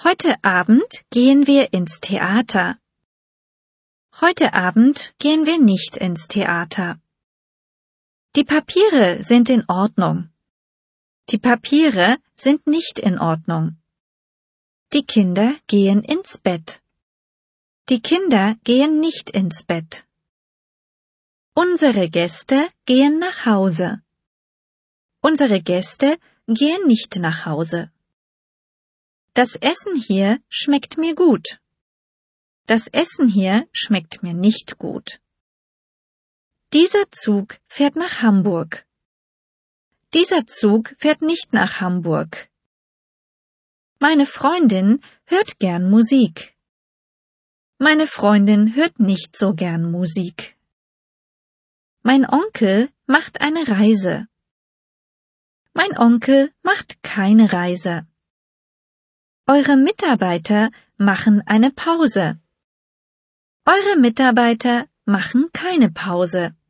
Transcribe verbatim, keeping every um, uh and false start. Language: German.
Heute Abend gehen wir ins Theater. Heute Abend gehen wir nicht ins Theater. Die Papiere sind in Ordnung. Die Papiere sind nicht in Ordnung. Die Kinder gehen ins Bett. Die Kinder gehen nicht ins Bett. Unsere Gäste gehen nach Hause. Unsere Gäste gehen nicht nach Hause. Das Essen hier schmeckt mir gut. Das Essen hier schmeckt mir nicht gut. Dieser Zug fährt nach Hamburg. Dieser Zug fährt nicht nach Hamburg. Meine Freundin hört gern Musik. Meine Freundin hört nicht so gern Musik. Mein Onkel macht eine Reise. Mein Onkel macht keine Reise. Eure Mitarbeiter machen eine Pause. Eure Mitarbeiter machen keine Pause.